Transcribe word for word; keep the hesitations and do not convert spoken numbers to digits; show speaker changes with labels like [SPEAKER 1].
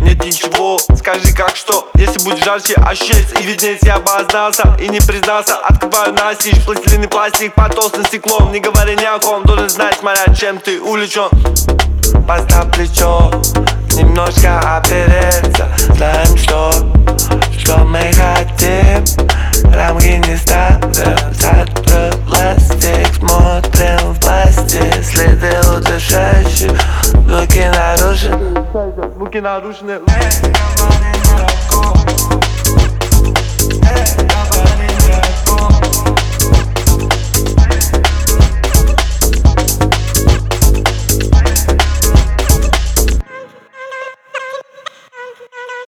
[SPEAKER 1] нет ничего. Скажи как что, если будет жарче ощущается и виднее, я обознался и не признался. Открываю настежь, пластилин и пластик под толстым стеклом. Не говори ни о ком, должен знать, смотря чем ты увлечен. Поставь плечо, немножко опереться. Знаем, что, что мы хотим. Рамки не ставим, завтра пластик. Смотрим в пластик, следы удушающие. Звуки нарушены, звуки нарушены.